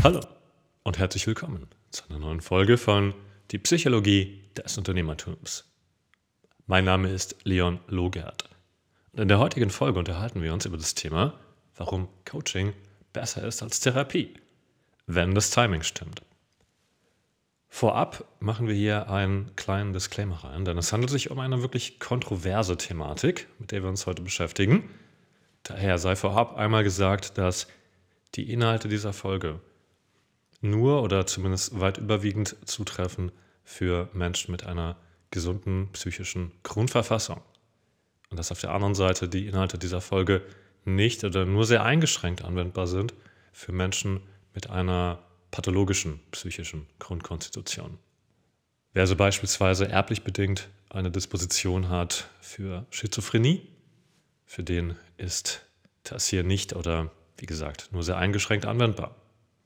Hallo und herzlich willkommen zu einer neuen Folge von Die Psychologie des Unternehmertums. Mein Name ist Leon Logert und in der heutigen Folge unterhalten wir uns über das Thema, warum Coaching besser ist als Therapie, wenn das Timing stimmt. Vorab machen wir hier einen kleinen Disclaimer rein, denn es handelt sich um eine wirklich kontroverse Thematik, mit der wir uns heute beschäftigen. Daher sei vorab einmal gesagt, dass die Inhalte dieser Folge nur oder zumindest weit überwiegend zutreffen für Menschen mit einer gesunden psychischen Grundverfassung. Und dass auf der anderen Seite die Inhalte dieser Folge nicht oder nur sehr eingeschränkt anwendbar sind für Menschen mit einer pathologischen psychischen Grundkonstitution. Wer also beispielsweise erblich bedingt eine Disposition hat für Schizophrenie, für den ist das hier nicht oder, wie gesagt, nur sehr eingeschränkt anwendbar.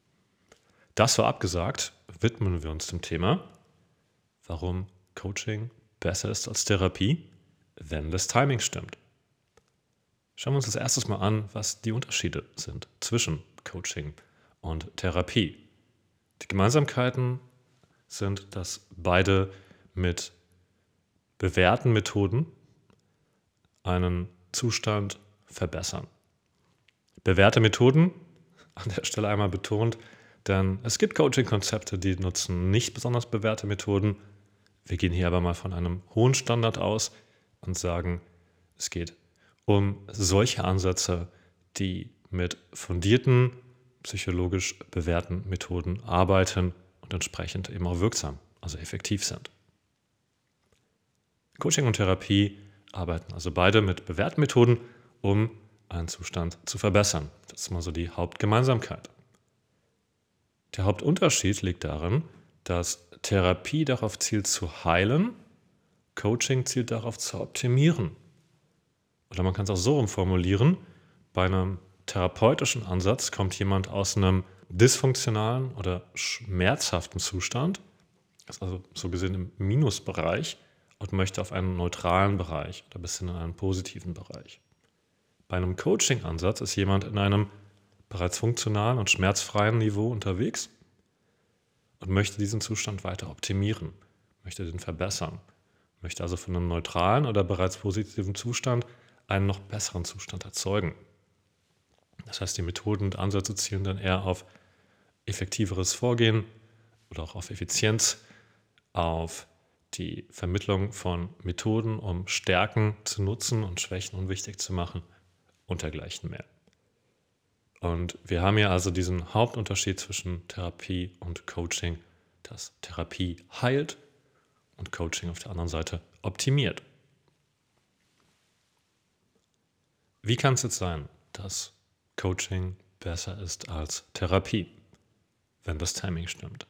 Das vorab gesagt, widmen wir uns dem Thema, warum Coaching besser ist als Therapie, wenn das Timing stimmt. Schauen wir uns als erstes mal an, was die Unterschiede sind zwischen Coaching und Therapie. Die Gemeinsamkeiten sind, dass beide mit bewährten Methoden einen Zustand verbessern. Bewährte Methoden, an der Stelle einmal betont, denn es gibt Coaching-Konzepte, die nutzen nicht besonders bewährte Methoden. Wir gehen hier aber mal von einem hohen Standard aus und sagen, es geht um solche Ansätze, die mit fundierten, psychologisch bewährten Methoden arbeiten und entsprechend eben auch wirksam, also effektiv sind. Coaching und Therapie arbeiten also beide mit bewährten Methoden, um einen Zustand zu verbessern. Das ist mal so die Hauptgemeinsamkeit. Der Hauptunterschied liegt darin, dass Therapie darauf zielt zu heilen, Coaching zielt darauf zu optimieren. Oder man kann es auch so umformulieren, bei einem therapeutischen Ansatz kommt jemand aus einem dysfunktionalen oder schmerzhaften Zustand, ist also so gesehen im Minusbereich und möchte auf einen neutralen Bereich oder bis hin in einen positiven Bereich. Bei einem Coaching-Ansatz ist jemand in einem bereits funktionalen und schmerzfreien Niveau unterwegs und möchte diesen Zustand weiter optimieren, möchte den verbessern, möchte also von einem neutralen oder bereits positiven Zustand einen noch besseren Zustand erzeugen. Das heißt, die Methoden und Ansätze zielen dann eher auf effektiveres Vorgehen oder auch auf Effizienz, auf die Vermittlung von Methoden, um Stärken zu nutzen und Schwächen unwichtig zu machen und dergleichen mehr. Und wir haben hier also diesen Hauptunterschied zwischen Therapie und Coaching, dass Therapie heilt und Coaching auf der anderen Seite optimiert. Wie kann es jetzt sein, dass Coaching besser ist als Therapie, wenn das Timing stimmt?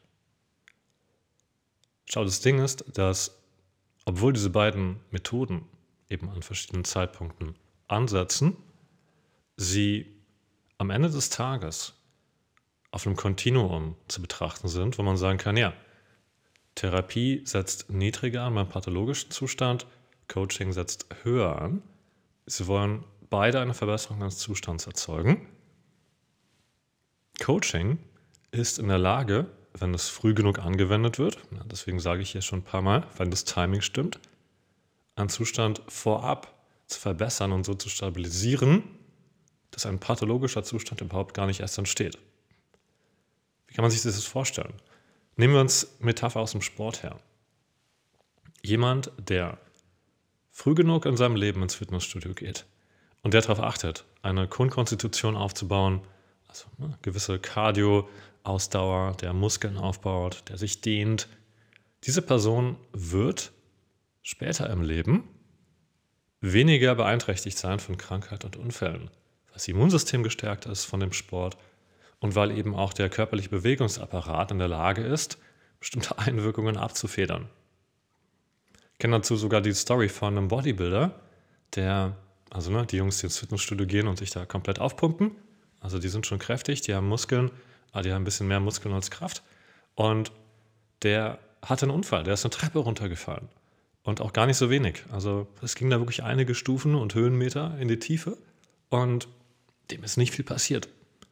Schau, das Ding ist, dass obwohl diese beiden Methoden eben an verschiedenen Zeitpunkten ansetzen, sie am Ende des Tages auf einem Kontinuum zu betrachten sind, wo man sagen kann, ja, Therapie setzt niedriger an beim pathologischen Zustand, Coaching setzt höher an. Sie wollen beide eine Verbesserung des Zustands erzeugen. Coaching ist in der Lage, wenn es früh genug angewendet wird, deswegen sage ich hier schon ein paar Mal, wenn das Timing stimmt, einen Zustand vorab zu verbessern und so zu stabilisieren, dass ein pathologischer Zustand überhaupt gar nicht erst entsteht. Wie kann man sich das vorstellen? Nehmen wir uns Metapher aus dem Sport her. Jemand, der früh genug in seinem Leben ins Fitnessstudio geht und der darauf achtet, eine Grundkonstitution aufzubauen, also eine gewisse Cardio-Ausdauer, der Muskeln aufbaut, der sich dehnt, diese Person wird später im Leben weniger beeinträchtigt sein von Krankheit und Unfällen, weil das Immunsystem gestärkt ist von dem Sport und weil eben auch der körperliche Bewegungsapparat in der Lage ist, bestimmte Einwirkungen abzufedern. Ich kenne dazu sogar die Story von einem Bodybuilder, die Jungs, die ins Fitnessstudio gehen und sich da komplett aufpumpen, also die sind schon kräftig, die haben Muskeln, aber die haben ein bisschen mehr Muskeln als Kraft und der hatte einen Unfall, der ist eine Treppe runtergefallen und auch gar nicht so wenig. Also es ging da wirklich einige Stufen und Höhenmeter in die Tiefe und dem ist nicht viel passiert.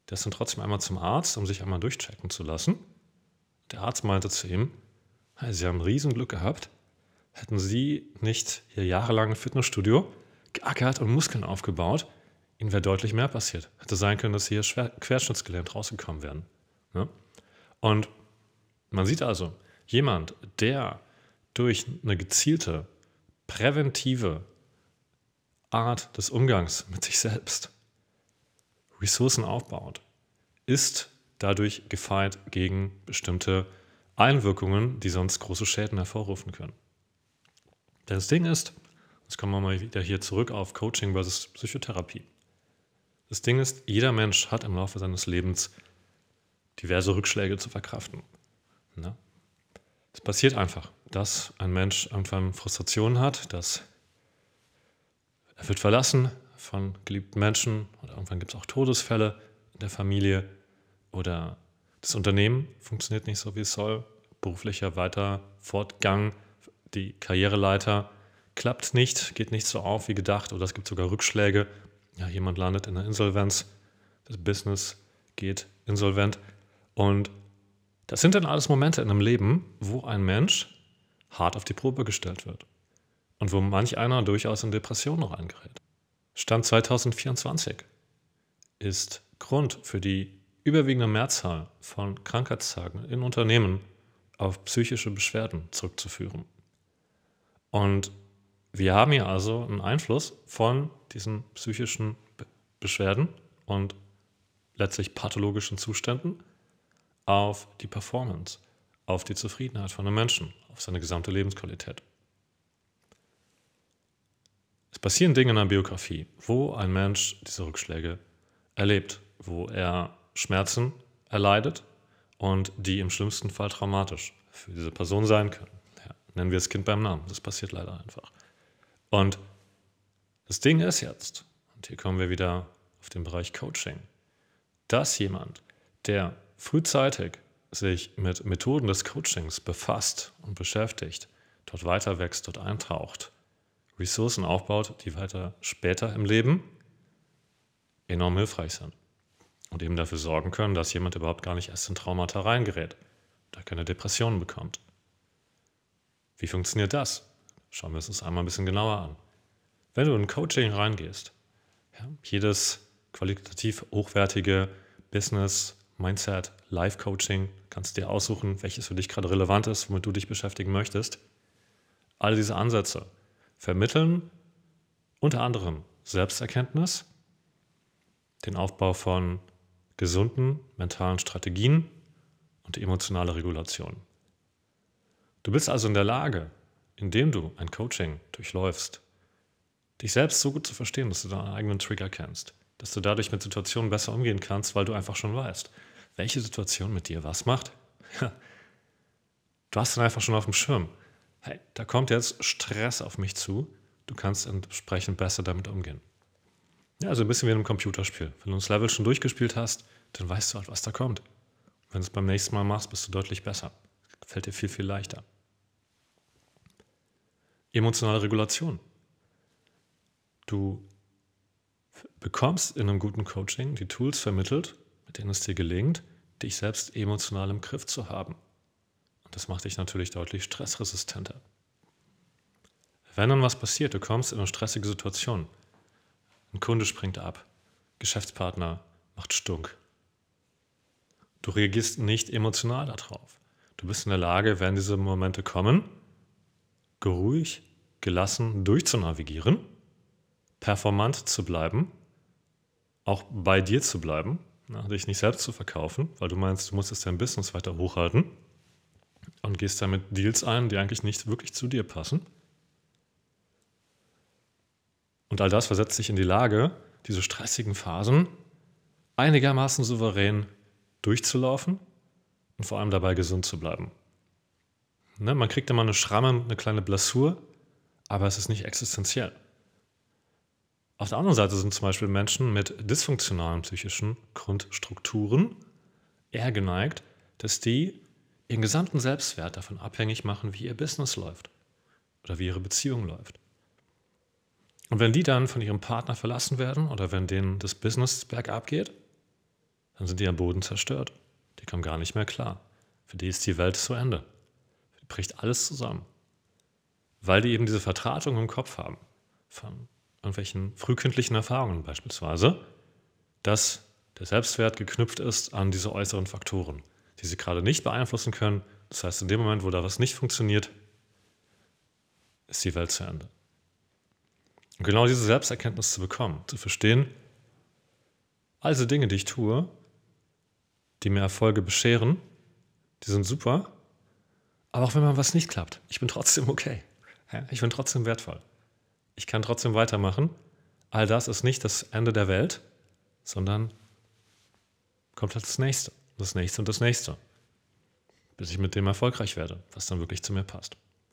Der ist dann trotzdem einmal zum Arzt, um sich einmal durchchecken zu lassen. Der Arzt meinte zu ihm, hey, Sie haben ein Riesenglück gehabt. Hätten Sie nicht hier jahrelang im Fitnessstudio geackert und Muskeln aufgebaut, Ihnen wäre deutlich mehr passiert. Hätte sein können, dass Sie hier schwer querschnittsgelähmt rausgekommen wären. Ne? Und man sieht also, jemand, der durch eine gezielte, präventive Art des Umgangs mit sich selbst Ressourcen aufbaut, ist dadurch gefeit gegen bestimmte Einwirkungen, die sonst große Schäden hervorrufen können. Das Ding ist, jetzt kommen wir mal wieder hier zurück auf Coaching versus Psychotherapie. Das Ding ist, jeder Mensch hat im Laufe seines Lebens diverse Rückschläge zu verkraften. Ne? Es passiert einfach, dass ein Mensch irgendwann Frustrationen hat, dass er wird verlassen von geliebten Menschen oder irgendwann gibt es auch Todesfälle in der Familie oder das Unternehmen funktioniert nicht so, wie es soll, beruflicher Fortgang, die Karriereleiter klappt nicht, geht nicht so auf wie gedacht oder es gibt sogar Rückschläge. Ja, jemand landet in der Insolvenz, das Business geht insolvent und das sind dann alles Momente in einem Leben, wo ein Mensch hart auf die Probe gestellt wird und wo manch einer durchaus in Depressionen reingerät. Stand 2024 ist Grund für die überwiegende Mehrzahl von Krankheitstagen in Unternehmen auf psychische Beschwerden zurückzuführen. Und wir haben hier also einen Einfluss von diesen psychischen Beschwerden und letztlich pathologischen Zuständen auf die Performance, auf die Zufriedenheit von einem Menschen, auf seine gesamte Lebensqualität. Es passieren Dinge in der Biografie, wo ein Mensch diese Rückschläge erlebt, wo er Schmerzen erleidet und die im schlimmsten Fall traumatisch für diese Person sein können. Ja, nennen wir das Kind beim Namen, das passiert leider einfach. Und das Ding ist jetzt, und hier kommen wir wieder auf den Bereich Coaching, dass jemand, der frühzeitig sich mit Methoden des Coachings befasst und beschäftigt, dort weiter wächst, dort eintaucht, Ressourcen aufbaut, die weiter später im Leben enorm hilfreich sind und eben dafür sorgen können, dass jemand überhaupt gar nicht erst in Traumata reingerät oder keine Depressionen bekommt. Wie funktioniert das? Schauen wir uns das einmal ein bisschen genauer an. Wenn du in Coaching reingehst, ja, jedes qualitativ hochwertige Business, Mindset, Life-Coaching, kannst dir aussuchen, welches für dich gerade relevant ist, womit du dich beschäftigen möchtest. All diese Ansätze vermitteln unter anderem Selbsterkenntnis, den Aufbau von gesunden mentalen Strategien und die emotionale Regulation. Du bist also in der Lage, indem du ein Coaching durchläufst, dich selbst so gut zu verstehen, dass du deinen eigenen Trigger kennst, dass du dadurch mit Situationen besser umgehen kannst, weil du einfach schon weißt, welche Situation mit dir was macht. Du hast dann einfach schon auf dem Schirm. Hey, da kommt jetzt Stress auf mich zu, du kannst entsprechend besser damit umgehen. Ja, also ein bisschen wie in einem Computerspiel. Wenn du das Level schon durchgespielt hast, dann weißt du halt, was da kommt. Wenn du es beim nächsten Mal machst, bist du deutlich besser. Fällt dir viel, viel leichter. Emotionale Regulation. Du bekommst in einem guten Coaching die Tools vermittelt, mit denen es dir gelingt, dich selbst emotional im Griff zu haben. Und das macht dich natürlich deutlich stressresistenter. Wenn dann was passiert, du kommst in eine stressige Situation, ein Kunde springt ab, Geschäftspartner macht Stunk. Du reagierst nicht emotional darauf. Du bist in der Lage, wenn diese Momente kommen, ruhig, gelassen durchzunavigieren, performant zu bleiben, auch bei dir zu bleiben, dich nicht selbst zu verkaufen, weil du meinst, du musst jetzt dein Business weiter hochhalten und gehst damit Deals ein, die eigentlich nicht wirklich zu dir passen. Und all das versetzt dich in die Lage, diese stressigen Phasen einigermaßen souverän durchzulaufen und vor allem dabei gesund zu bleiben. Ne, man kriegt immer eine Schramme, eine kleine Blessur, aber es ist nicht existenziell. Auf der anderen Seite sind zum Beispiel Menschen mit dysfunktionalen psychischen Grundstrukturen eher geneigt, dass die ihren gesamten Selbstwert davon abhängig machen, wie ihr Business läuft oder wie ihre Beziehung läuft. Und wenn die dann von ihrem Partner verlassen werden oder wenn denen das Business bergab geht, dann sind die am Boden zerstört. Die kommen gar nicht mehr klar. Für die ist die Welt zu Ende. Die bricht alles zusammen. Weil die eben diese Vertratung im Kopf haben, von irgendwelchen frühkindlichen Erfahrungen beispielsweise, dass der Selbstwert geknüpft ist an diese äußeren Faktoren, die sie gerade nicht beeinflussen können. Das heißt, in dem Moment, wo da was nicht funktioniert, ist die Welt zu Ende. Und genau diese Selbsterkenntnis zu bekommen, zu verstehen, all diese Dinge, die ich tue, die mir Erfolge bescheren, die sind super, aber auch wenn mal was nicht klappt, ich bin trotzdem okay. Ja, ich bin trotzdem wertvoll. Ich kann trotzdem weitermachen. All das ist nicht das Ende der Welt, sondern kommt halt das Nächste und das Nächste, bis ich mit dem erfolgreich werde, was dann wirklich zu mir passt.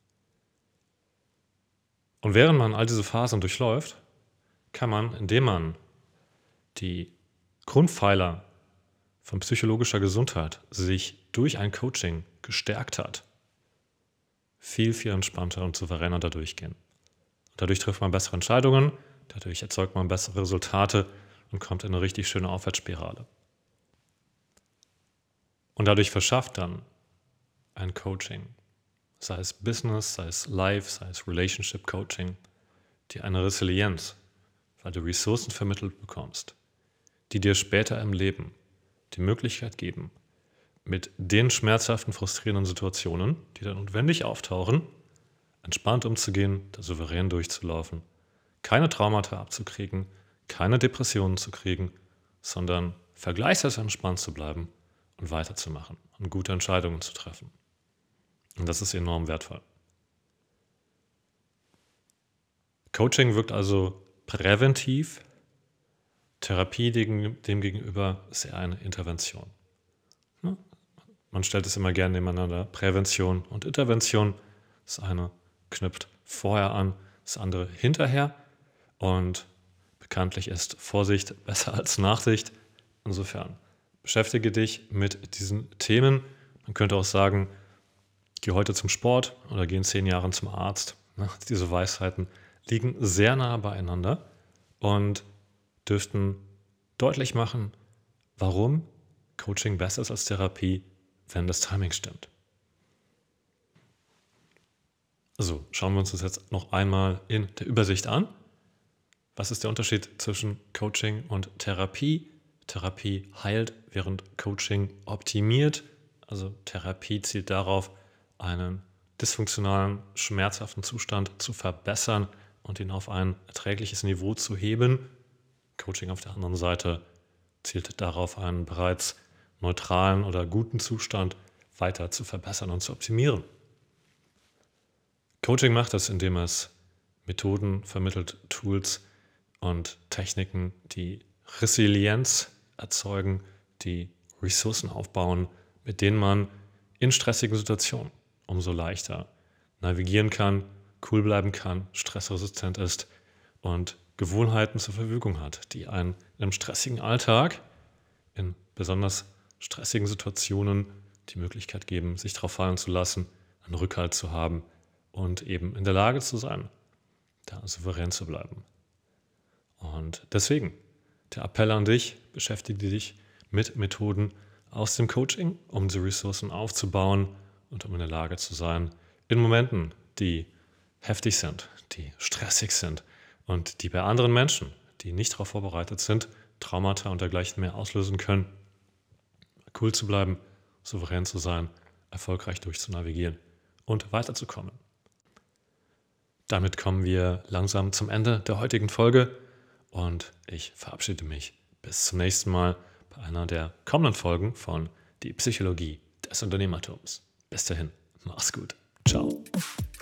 Und während man all diese Phasen durchläuft, kann man, indem man die Grundpfeiler von psychologischer Gesundheit sich durch ein Coaching gestärkt hat, viel, viel entspannter und souveräner da durchgehen. Dadurch trifft man bessere Entscheidungen, dadurch erzeugt man bessere Resultate und kommt in eine richtig schöne Aufwärtsspirale. Und dadurch verschafft dann ein Coaching, sei es Business, sei es Life, sei es Relationship Coaching, dir eine Resilienz, weil du Ressourcen vermittelt bekommst, die dir später im Leben die Möglichkeit geben, mit den schmerzhaften, frustrierenden Situationen, die dann notwendig auftauchen, entspannt umzugehen, da souverän durchzulaufen, keine Traumata abzukriegen, keine Depressionen zu kriegen, sondern vergleichsweise entspannt zu bleiben und weiterzumachen und gute Entscheidungen zu treffen. Und das ist enorm wertvoll. Coaching wirkt also präventiv, Therapie demgegenüber ist eher eine Intervention. Man stellt es immer gerne nebeneinander, Prävention und Intervention. Das eine knüpft vorher an, das andere hinterher. Und bekanntlich ist Vorsicht besser als Nachsicht. Insofern beschäftige dich mit diesen Themen. Man könnte auch sagen, geh heute zum Sport oder geh in 10 Jahren zum Arzt. Diese Weisheiten liegen sehr nah beieinander und dürften deutlich machen, warum Coaching besser ist als Therapie, wenn das Timing stimmt. Also schauen wir uns das jetzt noch einmal in der Übersicht an. Was ist der Unterschied zwischen Coaching und Therapie? Therapie heilt, während Coaching optimiert. Also Therapie zielt darauf, einen dysfunktionalen, schmerzhaften Zustand zu verbessern und ihn auf ein erträgliches Niveau zu heben. Coaching auf der anderen Seite zielt darauf, einen bereits neutralen oder guten Zustand weiter zu verbessern und zu optimieren. Coaching macht das, indem es Methoden vermittelt, Tools und Techniken, die Resilienz erzeugen, die Ressourcen aufbauen, mit denen man in stressigen Situationen umso leichter navigieren kann, cool bleiben kann, stressresistent ist und Gewohnheiten zur Verfügung hat, die einen in einem stressigen Alltag, in besonders stressigen Situationen die Möglichkeit geben, sich darauf fallen zu lassen, einen Rückhalt zu haben und eben in der Lage zu sein, da souverän zu bleiben. Und deswegen der Appell an dich, beschäftige dich mit Methoden aus dem Coaching, um diese Ressourcen aufzubauen und um in der Lage zu sein, in Momenten, die heftig sind, die stressig sind und die bei anderen Menschen, die nicht darauf vorbereitet sind, Traumata und dergleichen mehr auslösen können, cool zu bleiben, souverän zu sein, erfolgreich durchzunavigieren und weiterzukommen. Damit kommen wir langsam zum Ende der heutigen Folge und ich verabschiede mich bis zum nächsten Mal bei einer der kommenden Folgen von Die Psychologie des Unternehmertums. Bis dahin, mach's gut. Ciao.